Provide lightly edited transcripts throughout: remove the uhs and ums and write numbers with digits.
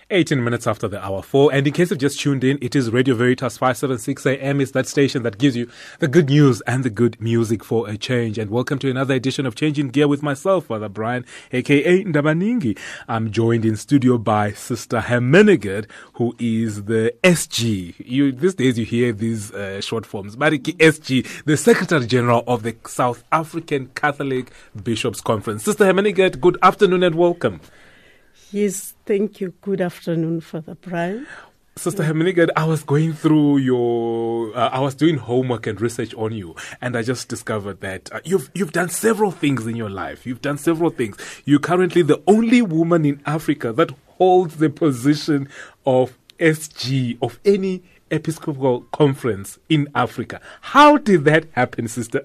18 minutes after the hour 4. And in case you've just tuned in, it is Radio Veritas 576 AM. It's that station that gives you the good news and the good music for a change. And welcome to another edition of Changing Gear with myself, Father Brian, a.k.a. Ndabaningi. I'm joined in studio by Sister Hermenegilde, who is the SG. These days you hear these short forms. Mariki SG, the Secretary General of the South African Catholic Bishops' Conference. Sister Hermenegilde, good afternoon and welcome. Yes, thank you. Good afternoon, Father Brian. Sister Hermenegilde, I was going through I was doing homework and research on you, and I just discovered that you've done several things in your life. You've done several things. You're currently the only woman in Africa that holds the position of SG of any Episcopal conference in Africa. How did that happen, sister?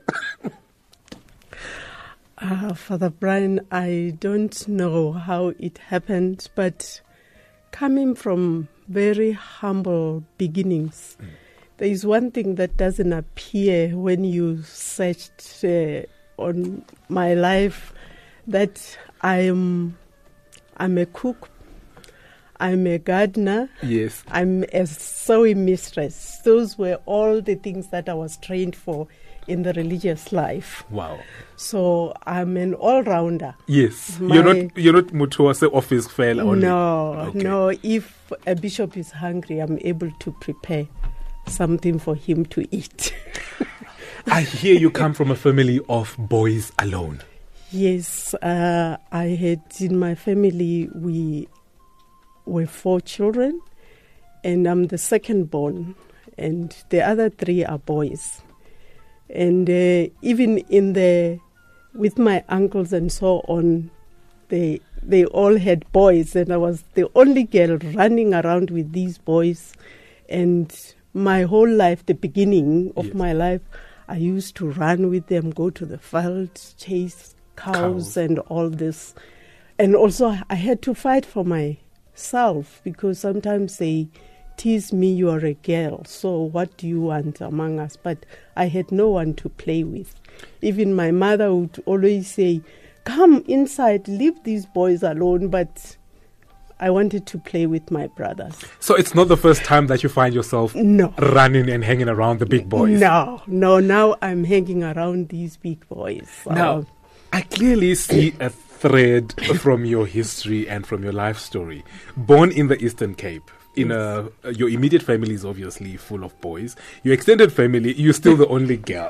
Father Brian, I don't know how it happened, but coming from very humble beginnings, there is one thing that doesn't appear when you searched on my life, that I'm a cook, I'm a gardener, yes, I'm a sewing mistress. Those were all the things that I was trained for in the religious life. Wow. So I'm an all-rounder. Yes. You're not Mutuase office fail only. No. If a bishop is hungry, I'm able to prepare something for him to eat. I hear you come from a family of boys alone. Yes. I had in my family, we were 4 children, and I'm the second born, and the other 3 are boys. And even with my uncles and so on, they all had boys, and I was the only girl running around with these boys. And my whole life, the beginning of my life, I used to run with them, go to the fields, chase cows and all this. And also I had to fight for myself, because sometimes they tease me, you are a girl, so what do you want among us? But I had no one to play with. Even my mother would always say, come inside, leave these boys alone, but I wanted to play with my brothers. So it's not the first time that you find yourself running and hanging around the big boys? No, now I'm hanging around these big boys. Now, I clearly see a thread from your history and from your life story. Born in the Eastern Cape, your immediate family is obviously full of boys. Your extended family, you're still the only girl.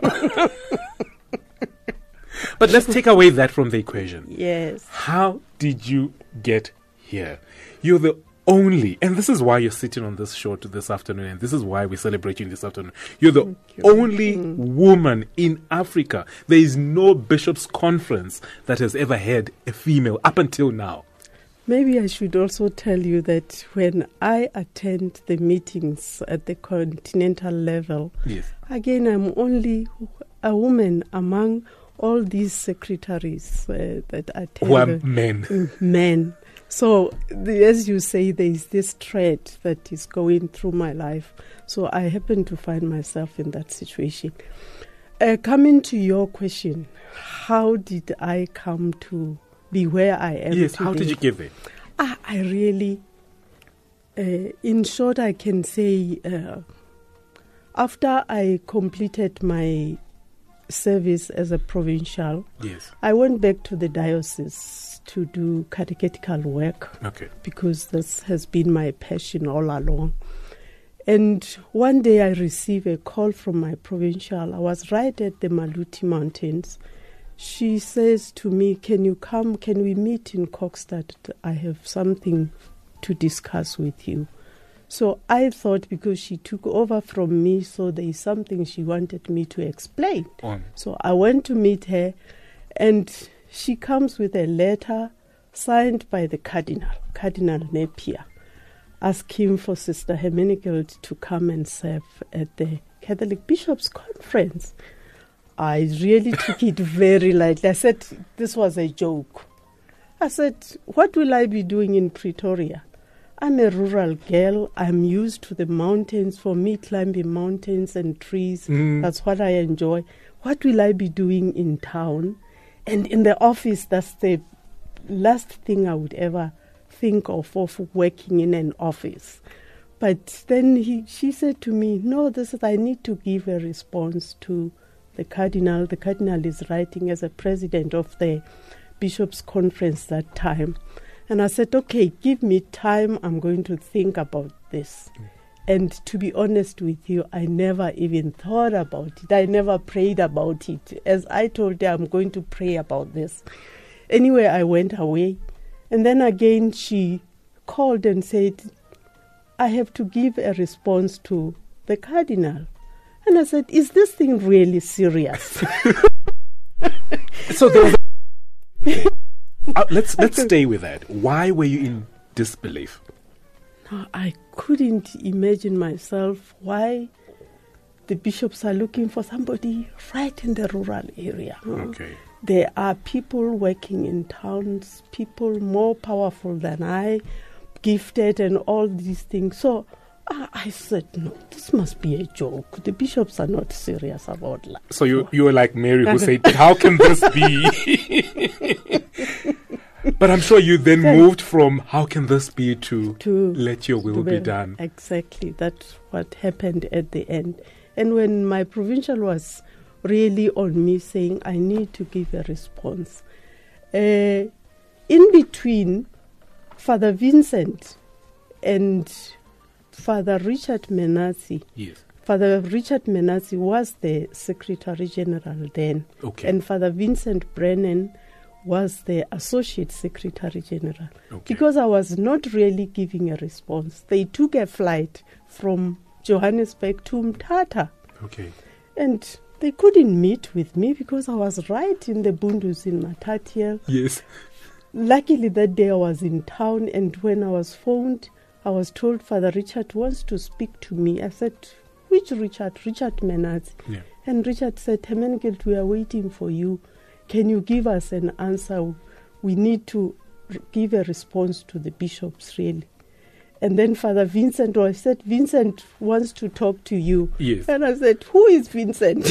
But let's take away that from the equation. Yes. How did you get here? You're the only, and this is why you're sitting on this show this afternoon, and this is why we're celebrating this afternoon. You're the only woman in Africa. There is no bishops' conference that has ever had a female up until now. Maybe I should also tell you that when I attend the meetings at the continental level, again, I'm only a woman among all these secretaries that attend. Who are men. Men. So, as you say, there is this thread that is going through my life. So I happen to find myself in that situation. Coming to your question, how did I come to be where I am today? How did you get there? I really, in short, I can say, after I completed my service as a provincial, I went back to the diocese to do catechetical work, because this has been my passion all along. And one day I received a call from my provincial. I was right at the Maluti Mountains. She says to me, can you come, can we meet in Kokstad? I have something to discuss with you. So I thought, because she took over from me, so there is something she wanted me to explain. So I went to meet her, and she comes with a letter signed by the Cardinal Napier, asking for Sister Hermenegilde to come and serve at the Catholic Bishops' Conference. I really took it very lightly. I said, this was a joke. I said, what will I be doing in Pretoria? I'm a rural girl. I'm used to the mountains. For me, climbing mountains and trees, that's what I enjoy. What will I be doing in town? And in the office, that's the last thing I would ever think of working in an office. But then she said to me, no, I need to give a response to the Cardinal. The Cardinal is writing as a president of the Bishops' Conference that time. And I said, okay, give me time. I'm going to think about this. And to be honest with you, I never even thought about it. I never prayed about it. As I told her, I'm going to pray about this. Anyway, I went away. And then again, she called and said, I have to give a response to the Cardinal. And I said, is this thing really serious? So there was let's stay with that. Why were you in disbelief? No, I couldn't imagine myself why the bishops are looking for somebody right in the rural area. Okay. There are people working in towns, people more powerful than I, gifted and all these things. So I said, no, this must be a joke. The bishops are not serious about life. So you were like Mary who said, how can this be? But I'm sure you then moved from how can this be to let your will be done. Exactly. That's what happened at the end. And when my provincial was really on me saying I need to give a response, in between Father Vincent and Father Richard Menassi. Yes. Father Richard Menassi was the Secretary General then. Okay. And Father Vincent Brennan was the Associate Secretary General. Okay. Because I was not really giving a response. They took a flight from Johannesburg to Mthatha. Okay. And they couldn't meet with me because I was right in the Bundus in Matatiel. Yes. Luckily that day I was in town, and when I was phoned, I was told Father Richard wants to speak to me. I said, which Richard? Richard Menassi. Yeah. And Richard said, Hermenegild, we are waiting for you. Can you give us an answer? We need to give a response to the bishops, really. And then Father Vincent, I said, Vincent wants to talk to you. Yes. And I said, who is Vincent?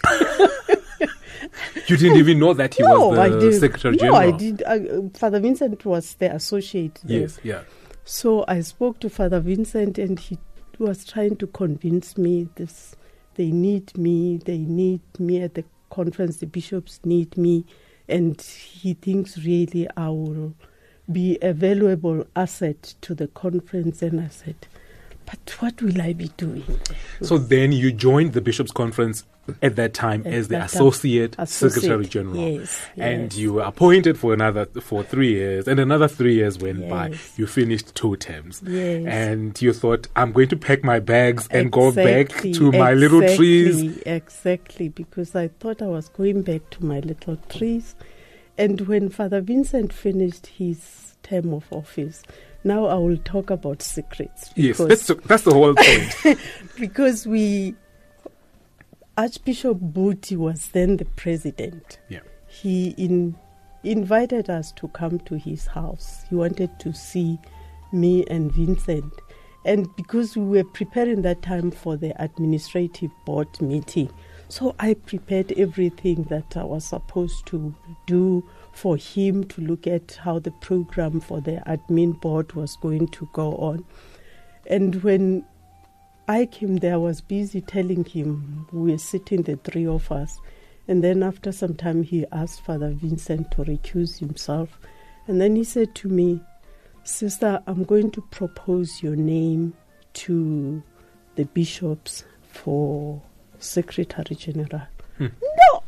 You didn't even know that he was the Secretary General? No, I did. Father Vincent was the associate there. Yes, yeah. So I spoke to Father Vincent, and he was trying to convince me they need me at the conference, the bishops need me, and he thinks really I will be a valuable asset to the conference. And I said, but what will I be doing there? So then you joined the Bishops' Conference at that time as the Associate Secretary General. Yes, and you were appointed for 3 years, and another 3 years went by. You finished 2 terms. Yes. And you thought, I'm going to pack my bags and go back to my little trees. Exactly, because I thought I was going back to my little trees. And when Father Vincent finished his term of office, now I will talk about secrets. Yes, that's the whole point. Because Archbishop Buti was then the president. Yeah. He invited us to come to his house. He wanted to see me and Vincent. And because we were preparing that time for the administrative board meeting, so I prepared everything that I was supposed to do for him to look at how the program for the admin board was going to go on. And when I came there, I was busy telling him, we were sitting, the 3 of us. And then after some time, he asked Father Vincent to recuse himself. And then he said to me, Sister, I'm going to propose your name to the bishops for Secretary General. No!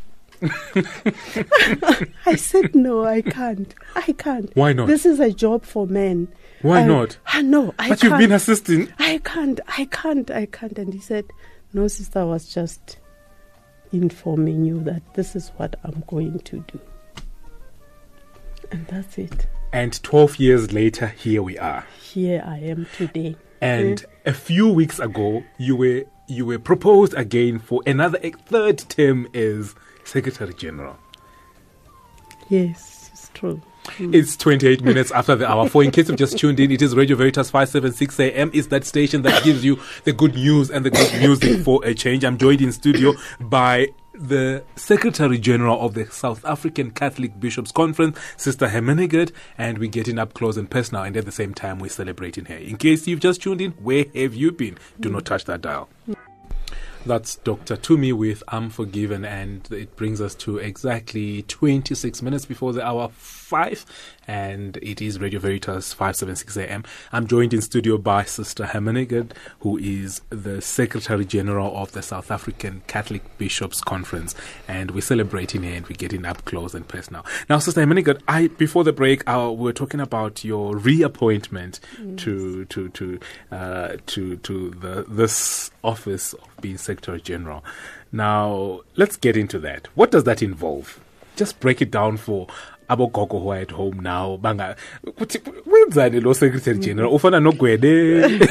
I said, no, I can't. Why not? This is a job for men. Why not? No, I can't. But you've been assisting. I can't. And he said, no, sister, I was just informing you that this is what I'm going to do. And that's it. And 12 years later, here we are. Here I am today. And a few weeks ago, you were proposed again for a 3rd term as Secretary General. Yes, it's true. It's 28 minutes after the hour. In case you've just tuned in, it is Radio Veritas 576 AM. It's that station that gives you the good news and the good music for a change. I'm joined in studio by the Secretary General of the South African Catholic Bishops' Conference, Sister Hermenegilde, and we're getting up close and personal, and at the same time we're celebrating her. In case you've just tuned in, where have you been? Do not touch that dial. That's Dr. Tumi with I'm Forgiven, and it brings us to exactly 26 minutes before the hour 5, and it is Radio Veritas 576 AM. I'm joined in studio by Sister Hermenegilde, who is the Secretary General of the South African Catholic Bishops' Conference, and we're celebrating her and we're getting up close and personal. Now, Sister Hermenegilde, before the break, we were talking about your reappointment to this office of being Secretary General. Now, let's get into that. What does that involve? Just break it down for abogogo who are at home now. Banga, wenzani lo Secretary General? Ufana no gwede.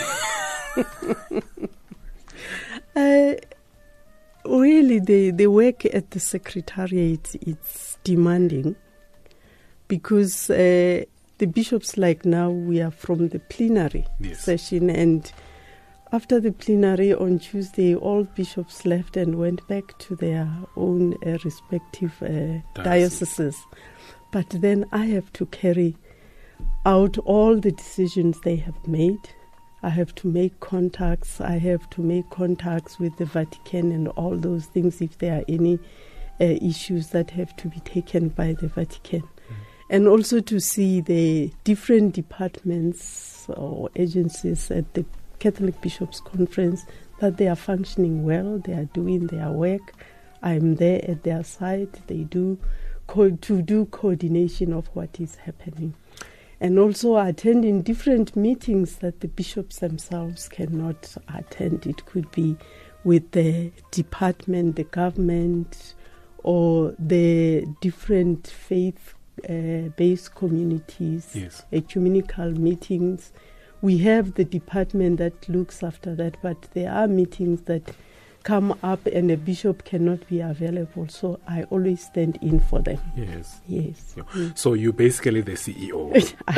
Really, the work at the Secretariat, it's demanding because the bishops, like now, we are from the plenary session, and after the plenary on Tuesday, all bishops left and went back to their own respective dioceses. But then I have to carry out all the decisions they have made. I have to make contacts. I have to make contacts with the Vatican and all those things if there are any issues that have to be taken by the Vatican. And also to see the different departments or agencies at the Catholic Bishops' Conference, that they are functioning well, they are doing their work. I'm there at their side. They do coordination of what is happening. And also attending different meetings that the bishops themselves cannot attend. It could be with the department, the government, or the different faith-based communities, ecumenical meetings. We have the department that looks after that, but there are meetings that come up and a bishop cannot be available, so I always stand in for them. Yes. So you're basically the CEO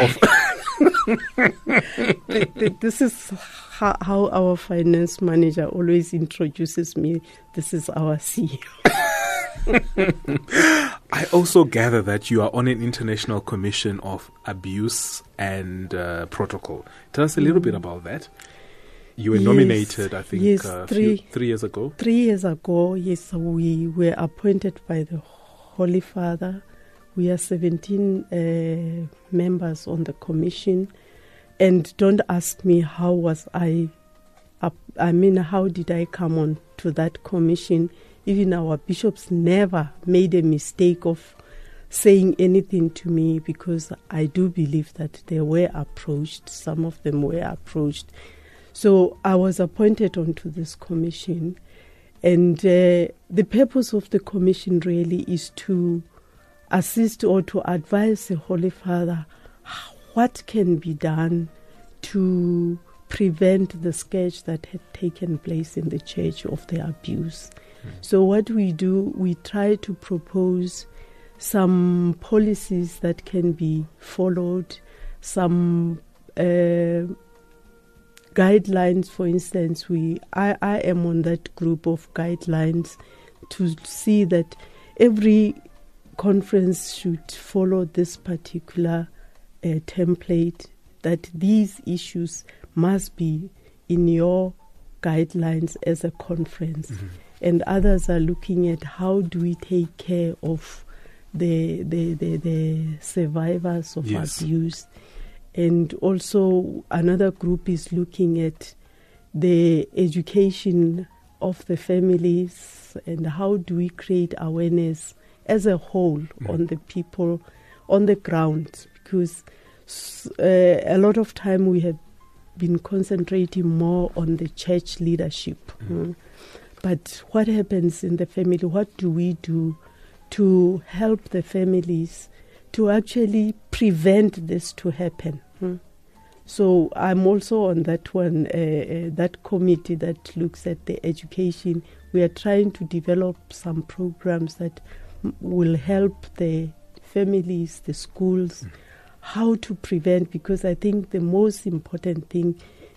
of This is how our finance manager always introduces me. This is our CEO. I also gather that you are on an international commission of abuse and protocol. Tell us a little bit about that. You were nominated, I think, 3 years ago. 3 years ago, yes, we were appointed by the Holy Father. We are 17 members on the commission. And don't ask me how was how did I come on to that commission? Even our bishops never made a mistake of saying anything to me, because I do believe that they were approached. Some of them were approached. So I was appointed onto this commission, and the purpose of the commission really is to assist or to advise the Holy Father what can be done to prevent the scourge that had taken place in the church of the abuse. So what we do, we try to propose some policies that can be followed, some guidelines. For instance, I am on that group of guidelines to see that every conference should follow this particular template, that these issues must be in your guidelines as a conference. And others are looking at how do we take care of the survivors of abuse. And also another group is looking at the education of the families and how do we create awareness as a whole on the people on the ground, because a lot of time we have been concentrating more on the church leadership. But what happens in the family? What do we do to help the families to actually prevent this to happen? So I'm also on that one, that committee that looks at the education. We are trying to develop some programs that will help the families, the schools, how to prevent, because I think the most important thing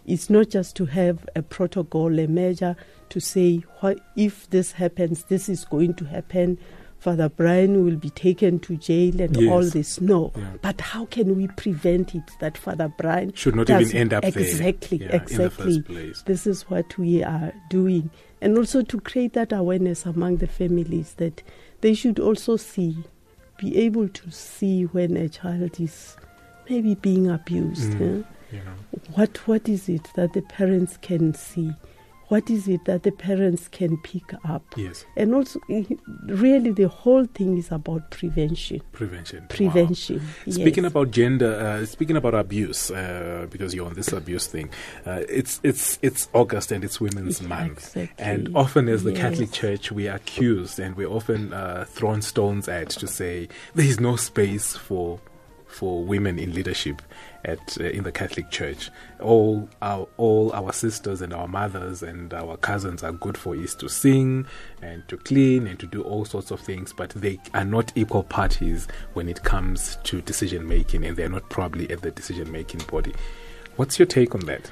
It's not just to have a protocol, a measure to say, if this happens, this is going to happen. Father Brian will be taken to jail and all this. No. Yeah. But how can we prevent it that Father Brian should not even end up exactly, there? Exactly. In the first place. This is what we are doing. And also to create that awareness among the families that they should also be able to see when a child is maybe being abused. What is it that the parents can see? What is it that the parents can pick up? Yes. And also, really, the whole thing is about prevention. Prevention. Wow. Speaking about gender, speaking about abuse, because you're on this abuse thing, it's August and it's Women's Month. Exactly. And often as the Catholic Church, we are accused and we're often thrown stones at to say there is no space for women in leadership in the Catholic Church. All our sisters and our mothers and our cousins are good for is to sing and to clean and to do all sorts of things, but they are not equal parties when it comes to decision making, and they're not probably at the decision making body. What's your take on that?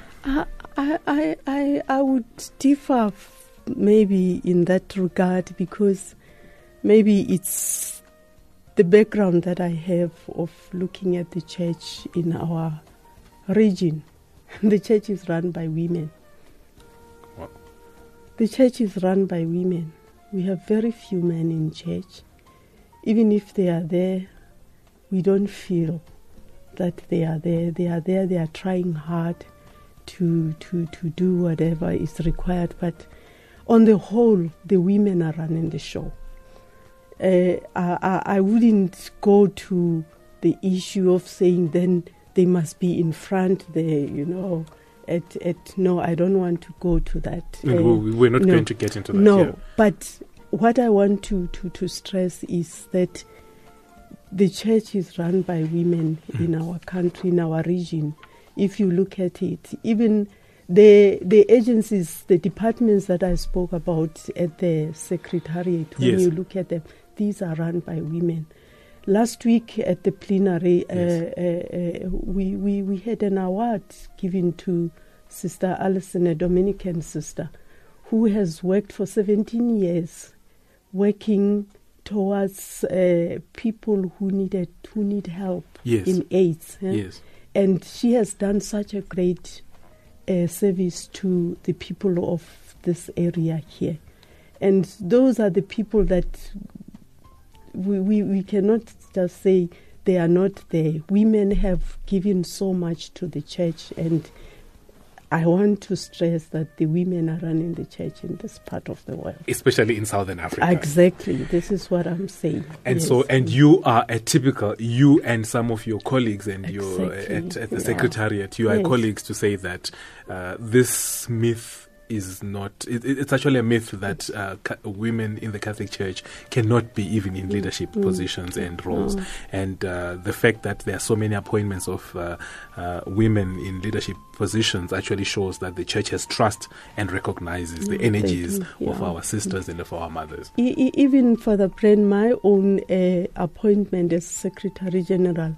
I would differ maybe in that regard, because maybe it's the background that I have of looking at the church in our region. The church is run by women. What? The church is run by women. We have very few men in church. Even if they are there, we don't feel that they are there. They are there, they are trying hard to do whatever is required. But on the whole, the women are running the show. I wouldn't go to the issue of saying then they must be in front there, no, I don't want to go to that. We're not going to get into that. No, but what I want to stress is that the church is run by women in our country, in our region. If you look at it, even the agencies, the departments that I spoke about at the secretariat, when you look at them, these are run by women. Last week at the plenary, we had an award given to Sister Alison, a Dominican sister, who has worked for 17 years, working towards people who need help in AIDS. Yes. And she has done such a great service to the people of this area here. And those are the people that we cannot just say they are not there. Women have given so much to the church, and I want to stress that the women are running the church in this part of the world. Especially in Southern Africa. Exactly. This is what I'm saying. And and you are you and some of your colleagues and you at the secretariat, you are colleagues to say that this myth is not, it's actually a myth that women in the Catholic Church cannot be even in leadership positions and roles. And the fact that there are so many appointments of women in leadership positions actually shows that the church has trust and recognizes the energies of our sisters and of our mothers. Even Father Brian, my own appointment as Secretary General,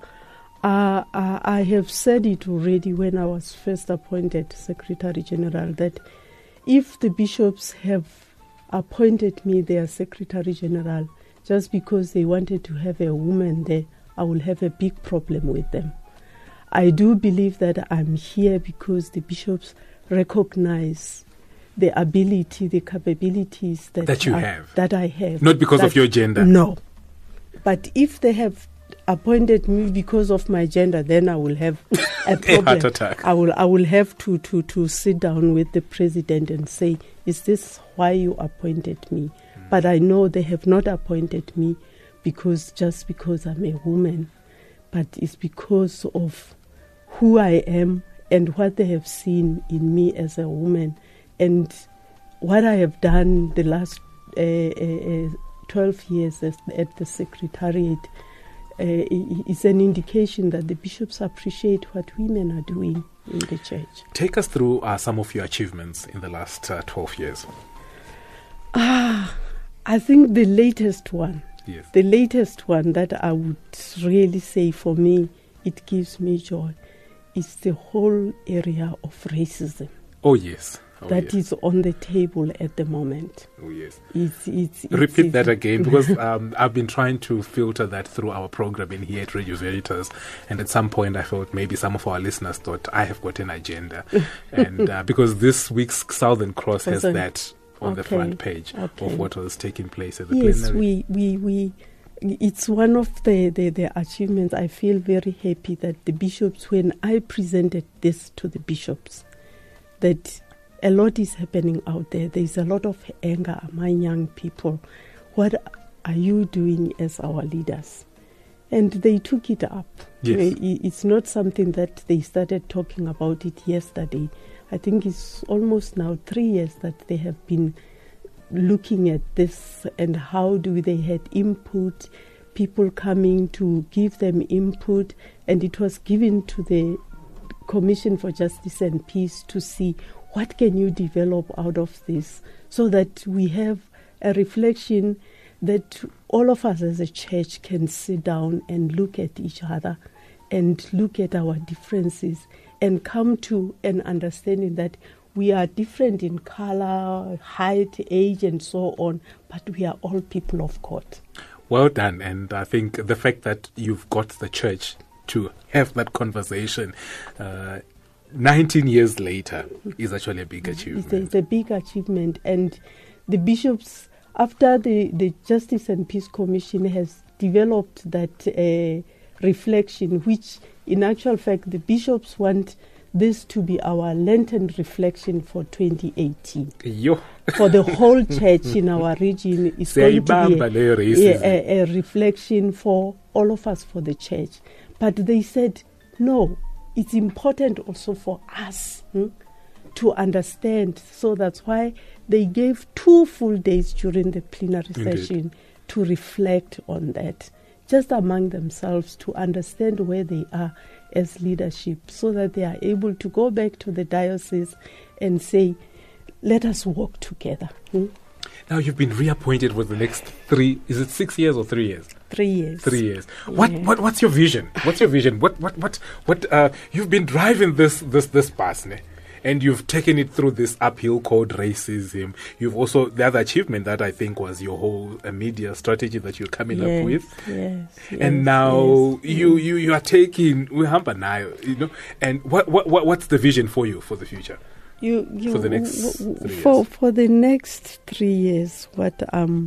I have said it already when I was first appointed Secretary General, that if the bishops have appointed me their Secretary General just because they wanted to have a woman there, I will have a big problem with them. I do believe that I'm here because the bishops recognize the ability, the capabilities that I have. Not because of your gender. No. But if they have appointed me because of my gender, then I will have a problem. A heart attack. I will have to sit down with the president and say, is this why you appointed me? But I know they have not appointed me just because I'm a woman, but it's because of who I am and what they have seen in me as a woman, and what I have done the last 12 years at the Secretariat. It's an indication that the bishops appreciate what women are doing in the church. Take us through some of your achievements in the last 12 years. I think the latest one that I would really say for me, it gives me joy, is the whole area of racism. Oh, yes. That is on the table at the moment. Oh, yes. Repeat that again, because I've been trying to filter that through our programming here at Radio Veritas, and at some point I thought maybe some of our listeners thought I have got an agenda, and because this week's Southern Cross has that on the front page of what was taking place at the plenary. Yes, it's one of the achievements. I feel very happy that the bishops, when I presented this to the bishops, that a lot is happening out there. There's a lot of anger among young people. What are you doing as our leaders? And they took it up. Yes. It's not something that they started talking about it yesterday. I think it's almost now 3 years that they have been looking at this and how do they had input, people coming to give them input, and it was given to the Commission for Justice and Peace to see what can you develop out of this, so that we have a reflection that all of us as a church can sit down and look at each other and look at our differences and come to an understanding that we are different in color, height, age, and so on, but we are all people of God. Well done. And I think the fact that you've got the church to have that conversation 19 years later is actually a big achievement. It's a big achievement. And the bishops, after the Justice and Peace Commission has developed that reflection, which in actual fact the bishops want this to be our Lenten reflection for 2018. For the whole church in our region, it's going to be a reflection for all of us, for the church. But they said, no, it's important also for us to understand. So that's why they gave 2 full days during the plenary session to reflect on that, just among themselves, to understand where they are as leadership, so that they are able to go back to the diocese and say, let us work together. Now you've been reappointed for the next 3, is it 6 years or 3 years? 3 years. 3 years. What's your vision? What's your vision? What you've been driving this bus, ne? And you've taken it through this uphill called racism. You've also, the other achievement that I think was your whole media strategy that you're coming up with. Yes. And now you are taking Wihamba now, and what's the vision for you for the future? For the next 3 years. For the next 3 years, what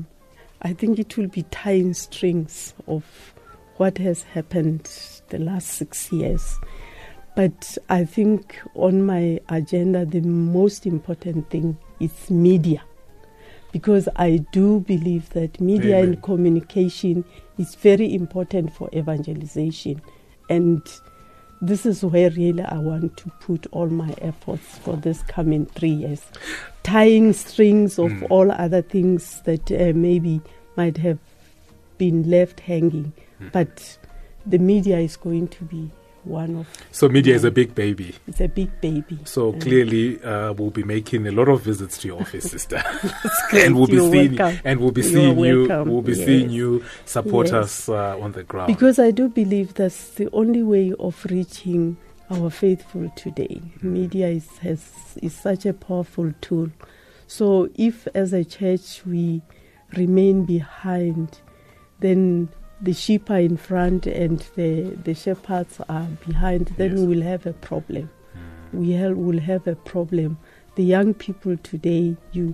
I think it will be tying strings of what has happened the last 6 years. But I think on my agenda, the most important thing is media, because I do believe that media and communication is very important for evangelization. And this is where really I want to put all my efforts for this coming 3 years. Tying strings of all other things that maybe might have been left hanging. But the media is going to be one of... So media is a big baby. It's a big baby. So clearly we'll be making a lot of visits to your office, sister. And we'll be seeing you, and we'll be seeing you, we'll be seeing you support us on the ground. Because I do believe that's the only way of reaching our faithful today. Media is such a powerful tool. So if as a church we remain behind, then the sheep are in front and the shepherds are behind, then we'll have a problem. We will have a problem. The young people today, you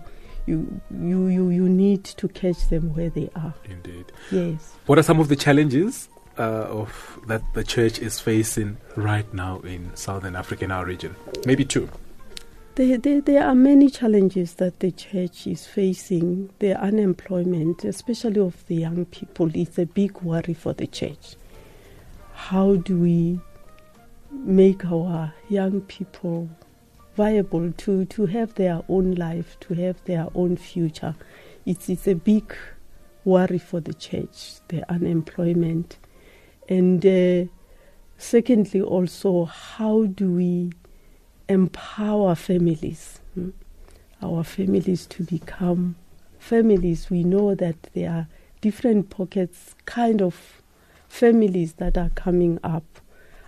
need to catch them where they are. Indeed. Yes. What are some of the challenges of that the church is facing right now in Southern Africa, in our region? Maybe 2. There are many challenges that the church is facing. The unemployment, especially of the young people, is a big worry for the church. How do we make our young people viable to have their own life, to have their own future? It's a big worry for the church, the unemployment. And secondly also, how do we empower families, our families to become families? We know that there are different pockets, kind of families that are coming up.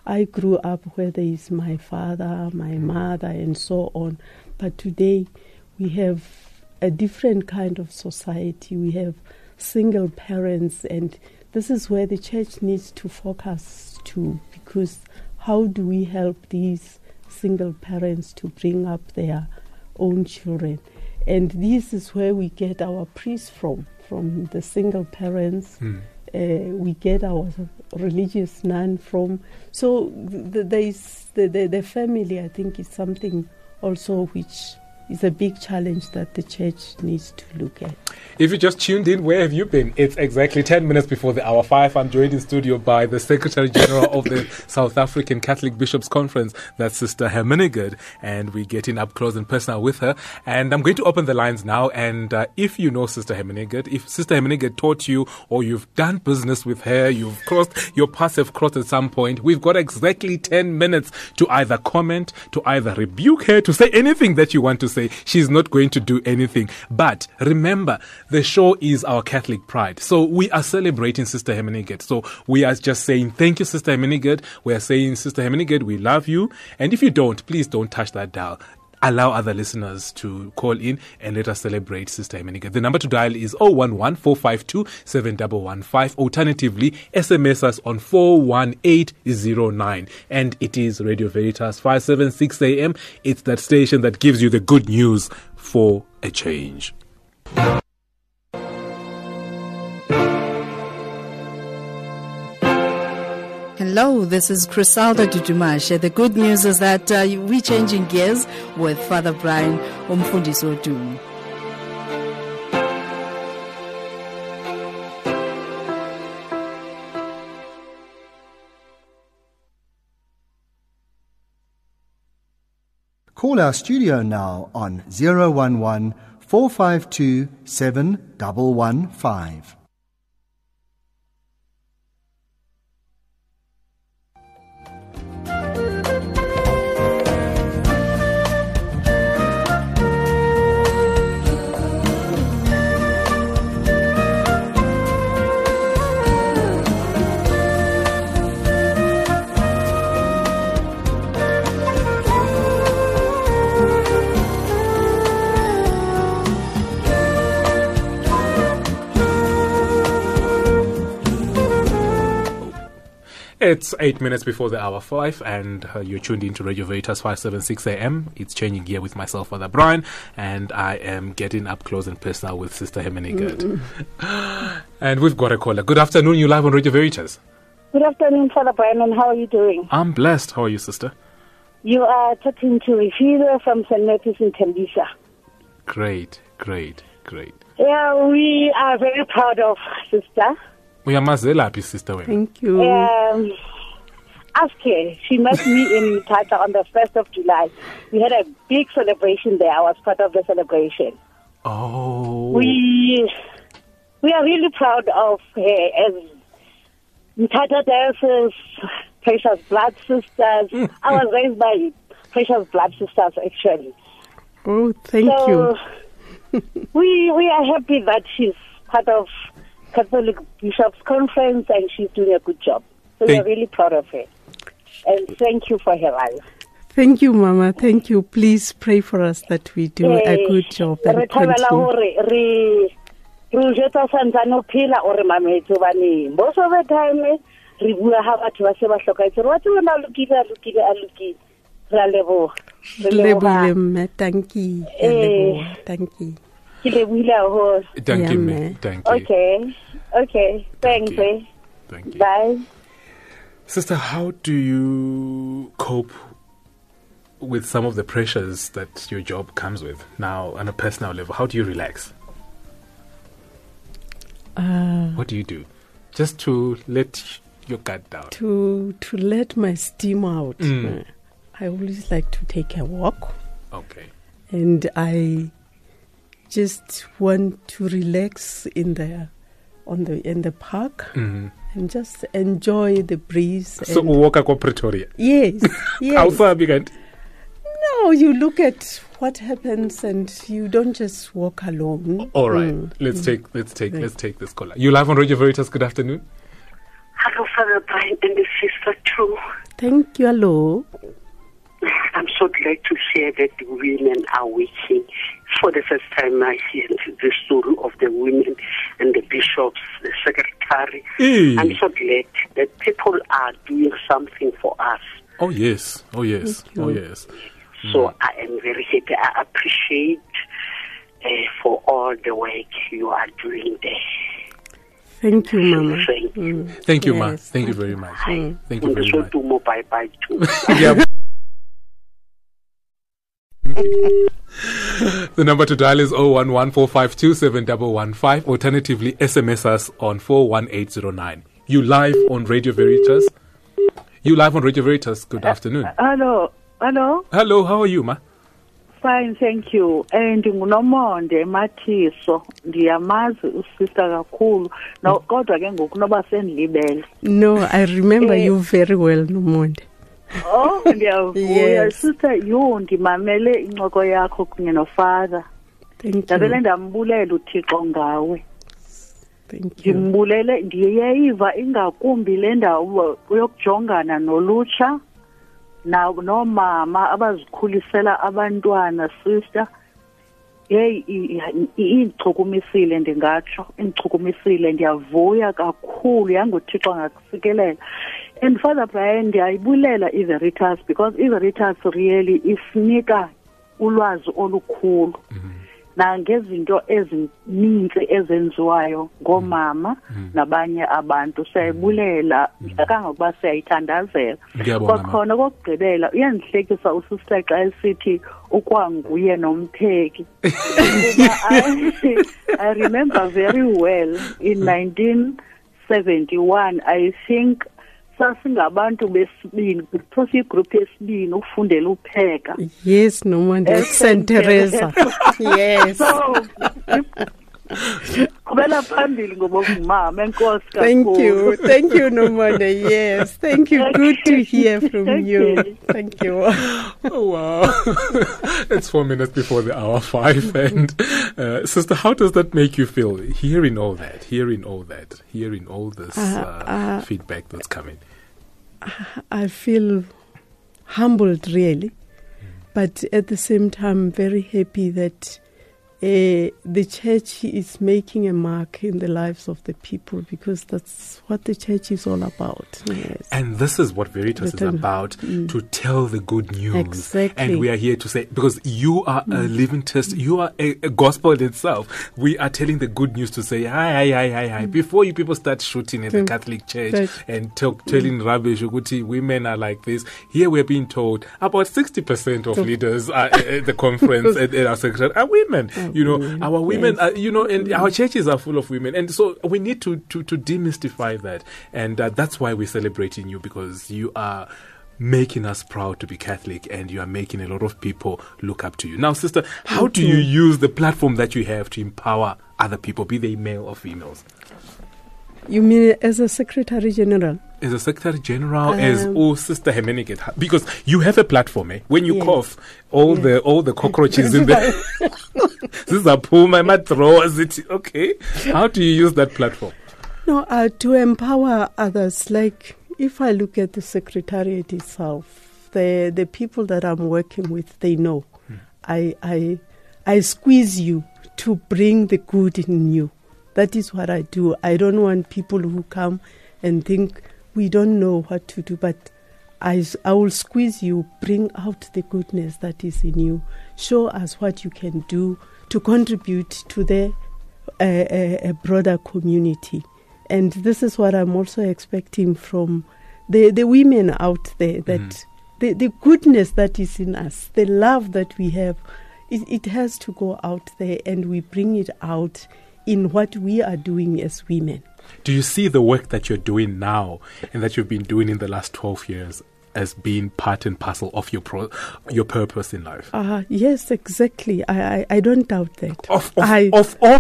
I grew up where there is my father, my mother, and so on. But today we have a different kind of society. We have single parents, and this is where the church needs to focus to, because how do we help these single parents to bring up their own children? And this is where we get our priests from the single parents. We get our religious nun from. So the family, I think, is something also which is a big challenge that the church needs to look at. If you just tuned in, where have you been? It's exactly 10 minutes before the hour 5. I'm joined in studio by the Secretary General of the South African Catholic Bishops' Conference, that's Sister Hermenegilde, and we're getting up close and personal with her. And I'm going to open the lines now, and if you know Sister Hermenegilde, if Sister Hermenegilde taught you or you've done business with her, you've crossed, your paths have crossed at some point, we've got exactly 10 minutes to either comment, to either rebuke her, to say anything that you want to say. She's not going to do anything. But remember, the show is our Catholic pride. So we are celebrating Sister Hermenegilde. So we are just saying, thank you, Sister Hermenegilde. We are saying, Sister Hermenegilde, we love you. And if you don't, please don't touch that dial. Allow other listeners to call in and let us celebrate Sister Hermenegilde. The number to dial is 011-452-7115. Alternatively, SMS us on 41809. And it is Radio Veritas 576 AM. It's that station that gives you the good news for a change. Hello, this is Crisalda Dudumashe. The good news is that we're changing gears with Father Brian Umfundisi Odumo. Call our studio now on 011 452 7115. It's 8 minutes before the hour 5, and you're tuned into Radio Veritas 576 AM. It's changing gear with myself, Father Brian, and I am getting up close and personal with Sister Hermenegilde. And we've got a caller. Good afternoon, you're live on Radio Veritas. Good afternoon, Father Brian, and how are you doing? I'm blessed. How are you, sister? You are talking to Refila from St. Matthew's in Tembisa. Great. Yeah, we are very proud of Sister. We are happy, sister. Thank you. Ask her. She met me in Tata on the 1st of July. We had a big celebration there. I was part of the celebration. Oh. We are really proud of her as Tata Diocese, Precious Blood Sisters. I was raised by Precious Blood Sisters, actually. Oh, thank you. we are happy that she's part of Catholic Bishops' Conference, and she's doing a good job. So we're really proud of her. And thank you for her life. Thank you, Mama. Thank you. Please pray for us that we do a good job and continue. Most of the time, Thank you. Okay. Thanks. Thank you. Bye. Sister, how do you cope with some of the pressures that your job comes with now on a personal level? How do you relax? What do you do? Just to let your guard down? To let my steam out. I always like to take a walk. Okay. And I just want to relax in the park and just enjoy the breeze. So walk up Pretoria. Yes. How far big? No, you look at what happens and you don't just walk alone. All right. Let's take this caller. You live on Radio Veritas. Good afternoon. Hello, Father Brian and the sister too. Thank you. Hello. I'm so glad to hear that the women are working. For the first time, I hear the story of the women and the bishops, the secretary. I'm so glad that people are doing something for us. Oh, yes. Oh, yes. Oh, yes. So I am very happy. I appreciate for all the work you are doing there. Thank you, Mama. Thank you, Ma. Thank you very much. Thank you very much. Bye-bye too. Yeah. The number to dial is 011-452-7115. Alternatively, SMS us on 41809. You live on Radio Veritas. Good afternoon. Hello. Hello, how are you, Ma? Fine, thank you. Ndingunomonde Mathiso. Ndiyamazi usister kakhulu. No, kodwa ke ngoku noba sendilibele. No, I remember you very well, Nomonde. Oh, ndiyavuya. Sister, ndimamele incoko yakho kunye nofather. Thank you. Ndabele ndambulela uThixo ngawe. Thank you. Ndimbulele ndiyeyiva ingakumbi le ndawo uyokujongana nolutsha nomama abazikhulisela abantwana, sister. Ichukumisile ndingatsho, indichukumisile, ndiyavuya kakhulu, yanguThixo ngakusikelela. And Father Brian, ndiyayibulela iVeritas because iVeritas really isinika ulwazi olukhulu nangezinto ezininzi ezenziwayo ngomama nabanye abantu. Siyayibulela kangangokuba siyayithandazela. Kwakhona kokugqibela uyandihlekisa usister xa esithi ukwanguye nompheki. I remember very well in 1971, I think sasingabantu besibini, kuthiwa igroup yesibini ukufundela upheka. Yes, Nomonde, St. Teresa. Yes. So, kubela phambili ngoba ngumama, enkosi kakhulu. Thank you, Nomonde. Yes, thank you. Good to hear from you. Thank you. Oh, wow. It's 4 minutes before the hour 5. And sister, how does that make you feel? Hearing all this feedback that's coming. I feel humbled, really. But at the same time, very happy that the church is making a mark in the lives of the people, because that's what the church is all about. Yes. And this is what Veritas is about, to tell the good news. Exactly. And we are here to say, because you are a living test, you are a gospel in itself. We are telling the good news to say, hi. Before you people start shooting at the Catholic Church and telling rubbish, women are like this. Here we're being told about 60% of leaders at the conference and our secretary are women. Our women, and our churches are full of women. And so we need to demystify that. And that's why we're celebrating you, because you are making us proud to be Catholic, and you are making a lot of people look up to you. Now, sister, how do you use the platform that you have to empower other people, be they male or females? You mean as a Secretary General? As a Secretary General, as Sister Hemenike, because you have a platform. When you cough, all the cockroaches in there. This is a puma, my throws it. Okay, how do you use that platform? No, to empower others. Like if I look at the Secretariat itself, the people that I'm working with, they know. I squeeze you to bring the good in you. That is what I do. I don't want people who come and think we don't know what to do, but I will squeeze you, bring out the goodness that is in you, show us what you can do to contribute to the a broader community. And this is what I'm also expecting from the women out there, that the goodness that is in us, the love that we have, it has to go out there, and we bring it out in what we are doing as women. Do you see the work that you're doing now and that you've been doing in the last 12 years as being part and parcel of your purpose in life? Yes, exactly. I don't doubt that. Of all,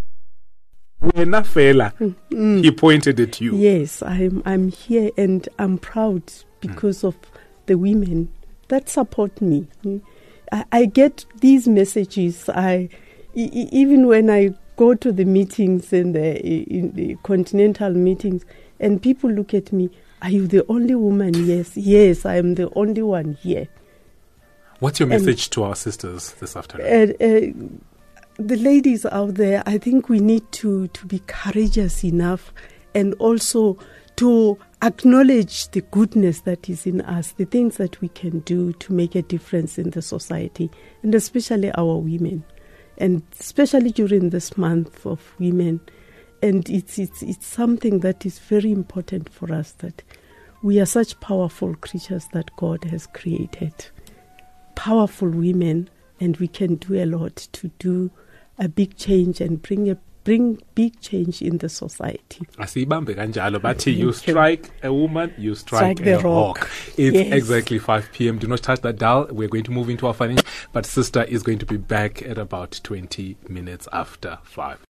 he pointed at you. Yes, I'm here, and I'm proud because of the women that support me. I get these messages. Even when I go to the meetings in the continental meetings, and people look at me, Are you the only woman? Yes, I am the only one here. What's your message to our sisters this afternoon? The ladies out there, I think we need to be courageous enough and also to acknowledge the goodness that is in us, the things that we can do to make a difference in the society, and especially our women, and especially during this month of women. And it's something that is very important for us, that we are such powerful creatures that God has created. Powerful women, and we can do a lot to do a big change and bring big change in the society. You strike a woman, you strike a rock. It's exactly 5 p.m. Do not touch that dial. We're going to move into our financial, but sister is going to be back at about 20 minutes after 5.